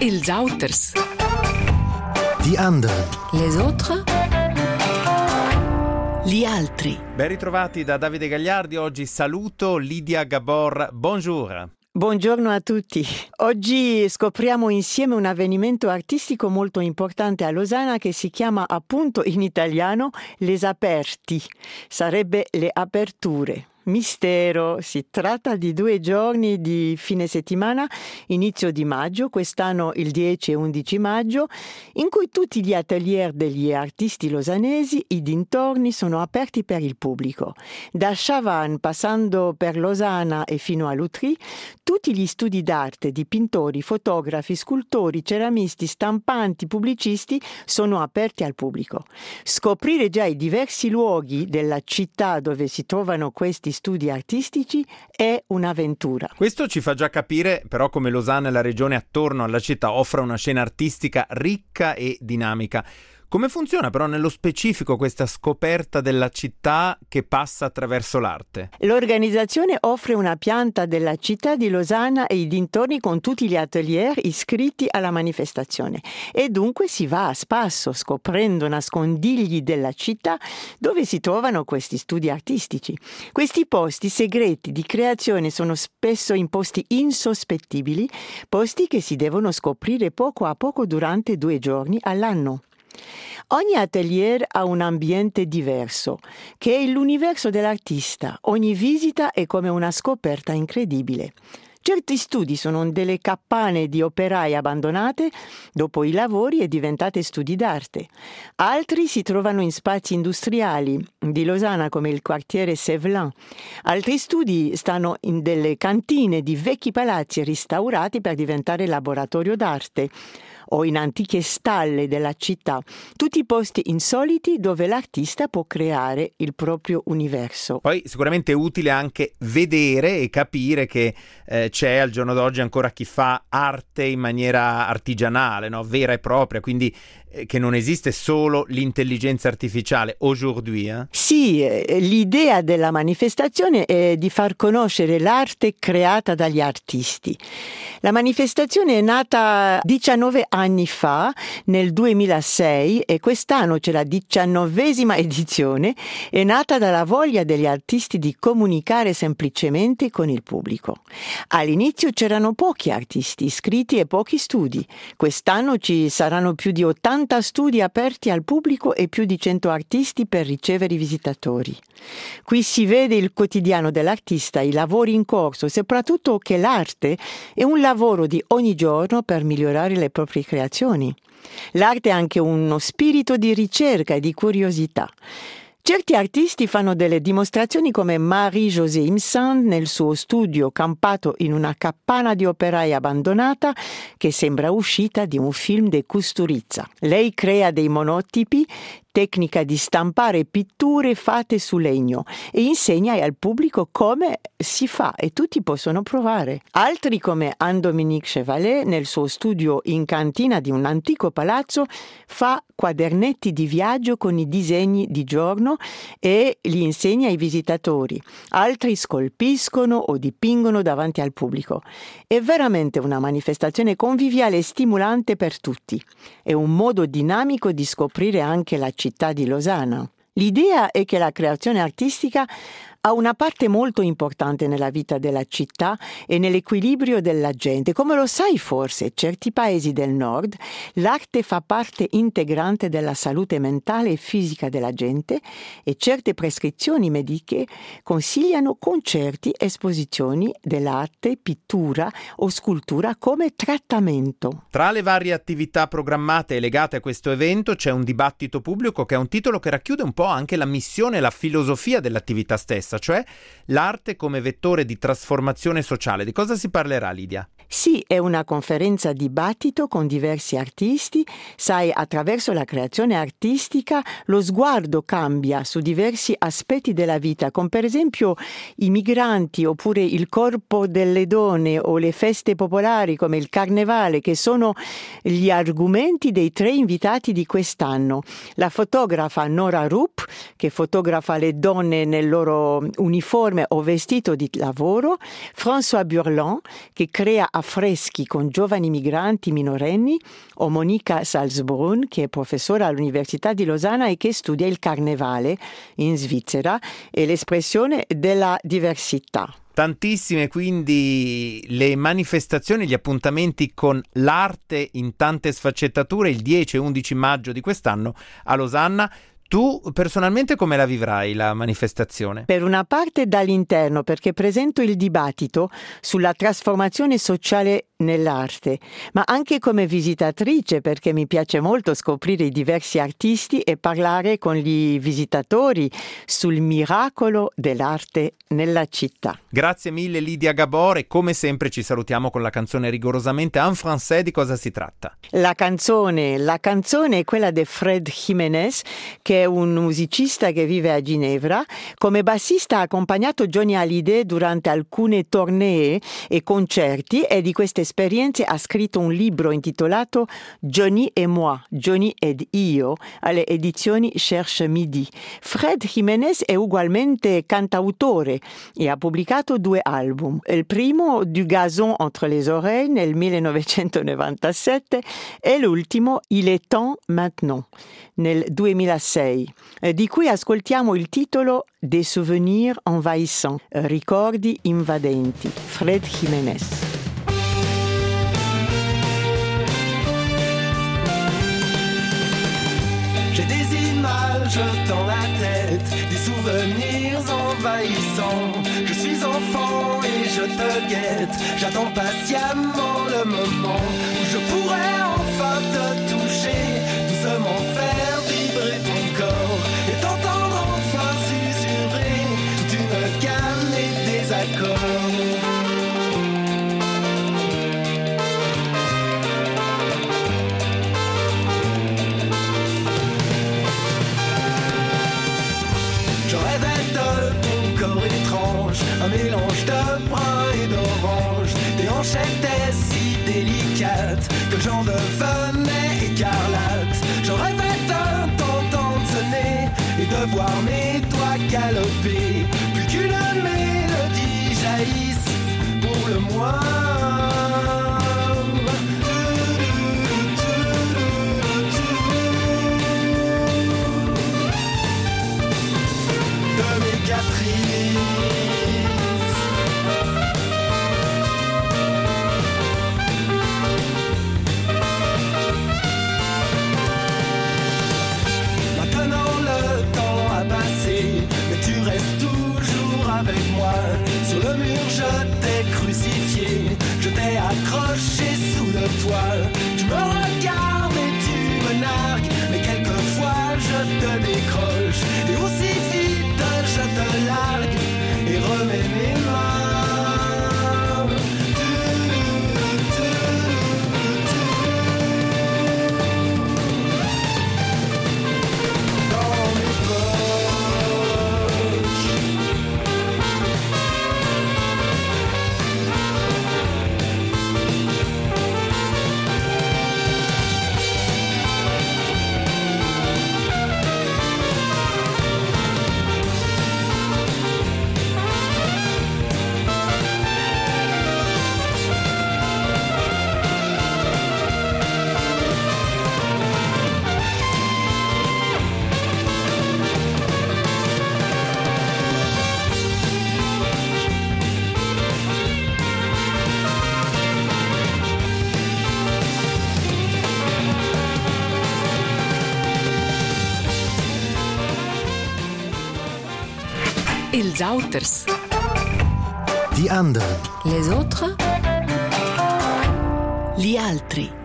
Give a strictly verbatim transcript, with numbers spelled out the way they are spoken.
Els auters. Die anderen. Les autres. Gli altri. Ben ritrovati da Davide Gagliardi. Oggi saluto Lidia Gabor. Bonjour. Buongiorno a tutti. Oggi scopriamo insieme un avvenimento artistico molto importante a Losanna che si chiama appunto in italiano Les Aperti. Sarebbe le aperture. Mistero, si tratta di due giorni di fine settimana, inizio di maggio, quest'anno il dieci e undici maggio, in cui tutti gli atelier degli artisti losanesi, i dintorni, sono aperti per il pubblico. Da Chavannes, passando per Losanna e fino a Lutry, tutti gli studi d'arte di pittori, fotografi, scultori, ceramisti, stampanti, pubblicisti sono aperti al pubblico. Scoprire già i diversi luoghi della città dove si trovano questi studi artistici è un'avventura. Questo ci fa già capire però come Losanna e la regione attorno alla città offra una scena artistica ricca e dinamica. Come funziona però nello specifico questa scoperta della città che passa attraverso l'arte? L'organizzazione offre una pianta della città di Losanna e i dintorni con tutti gli atelier iscritti alla manifestazione e dunque si va a spasso scoprendo nascondigli della città dove si trovano questi studi artistici. Questi posti segreti di creazione sono spesso in posti insospettibili, posti che si devono scoprire poco a poco durante due giorni all'anno. Ogni atelier ha un ambiente diverso, che è l'universo dell'artista. Ogni visita è come una scoperta incredibile. Certi studi sono delle capanne di operai abbandonate dopo i lavori e diventate studi d'arte. Altri si trovano in spazi industriali di Losanna come il quartiere Sévelin. Altri studi stanno in delle cantine di vecchi palazzi restaurati per diventare laboratorio d'arte o in antiche stalle della città, tutti posti insoliti dove l'artista può creare il proprio universo. Poi sicuramente è utile anche vedere e capire che eh, c'è al giorno d'oggi ancora chi fa arte in maniera artigianale, no? Vera e propria, quindi eh, che non esiste solo l'intelligenza artificiale aujourd'hui. Eh? Sì, l'idea della manifestazione è di far conoscere l'arte creata dagli artisti. La manifestazione è nata diciannove anni fa, nel duemilasei, e quest'anno c'è la diciannovesima edizione, è nata dalla voglia degli artisti di comunicare semplicemente con il pubblico. All'inizio c'erano pochi artisti iscritti e pochi studi. Quest'anno ci saranno più di ottanta studi aperti al pubblico e più di cento artisti per ricevere i visitatori. Qui si vede il quotidiano dell'artista, i lavori in corso, soprattutto che l'arte è un lavoro di ogni giorno per migliorare le proprie creazioni. L'arte è anche uno spirito di ricerca e di curiosità. Certi artisti fanno delle dimostrazioni come Marie-José Imsand nel suo studio campato in una capanna di operai abbandonata che sembra uscita di un film di Kusturica. Lei crea dei monotipi, tecnica di stampare pitture fatte su legno e insegna al pubblico come si fa e tutti possono provare. Altri come Anne-Dominique Chevalet nel suo studio in cantina di un antico palazzo fa quadernetti di viaggio con i disegni di giorno e li insegna ai visitatori. Altri scolpiscono o dipingono davanti al pubblico. È veramente una manifestazione conviviale e stimolante per tutti. È un modo dinamico di scoprire anche la città di Losanna. L'idea è che la creazione artistica ha una parte molto importante nella vita della città e nell'equilibrio della gente. Come lo sai forse, certi paesi del nord l'arte fa parte integrante della salute mentale e fisica della gente e certe prescrizioni mediche consigliano concerti, esposizioni dell'arte, pittura o scultura come trattamento. Tra le varie attività programmate e legate a questo evento c'è un dibattito pubblico che ha un titolo che racchiude un po' anche la missione e la filosofia dell'attività stessa, cioè l'arte come vettore di trasformazione sociale. Di cosa si parlerà, Lidia? Sì, è una conferenza dibattito con diversi artisti. Sai, attraverso la creazione artistica lo sguardo cambia su diversi aspetti della vita, come per esempio i migranti oppure il corpo delle donne o le feste popolari come il carnevale, che sono gli argomenti dei tre invitati di quest'anno. La fotografa Nora Rupp, che fotografa le donne nel loro uniforme o vestito di lavoro, François Burland, che crea affreschi con giovani migranti minorenni, o Monica Salzbrunn, che è professora all'Università di Losanna e che studia il carnevale in Svizzera e l'espressione della diversità. Tantissime quindi le manifestazioni, gli appuntamenti con l'arte in tante sfaccettature il dieci e undici maggio di quest'anno a Losanna. Tu personalmente come la vivrai la manifestazione? Per una parte dall'interno, perché presento il dibattito sulla trasformazione sociale nell'arte, ma anche come visitatrice, perché mi piace molto scoprire i diversi artisti e parlare con i visitatori sul miracolo dell'arte nella città. Grazie mille Lidia Gabor, e come sempre ci salutiamo con la canzone rigorosamente en français. Di cosa si tratta? La canzone, la canzone è quella di Fred Jiménez, che è un musicista che vive a Ginevra. Come bassista ha accompagnato Johnny Hallyday durante alcune tournée e concerti, e di queste esperienze ha scritto un libro intitolato Johnny et moi, Johnny ed io, alle edizioni Cherche Midi. Fred Jiménez è ugualmente cantautore e ha pubblicato due album. Il primo, Du gazon entre les oreilles, nel millenovecentonovantasette, e l'ultimo, Il est temps maintenant, nel duemilasei, di cui ascoltiamo il titolo Des souvenirs envahissants, ricordi invadenti, Fred Jiménez. J'ai des images dans la tête, des souvenirs envahissants. Je suis enfant et je te guette, j'attends patiemment le moment où je pourrai enfin te toucher, doucement faire vibrer ton corps et t'entendre enfin susurrer toute une gamme et des accords. Un mélange de brun et d'orange, des hanches étaient si délicates que j'en devenais écarlate. J'en rêvais de t'entendre sonner et de voir mes doigts galoper, plus qu'une mélodie jaillisse pour le moins. De mes caprices. Sur le mur je t'ai crucifié, je t'ai accroché sous le toit. Tu me regardes et tu me nargues, mais quelquefois je te décroche. Et aussi vite je te largue et remets mes mains. Dans mes poches. Els Auters. Die anderen. Les autres. Gli altri.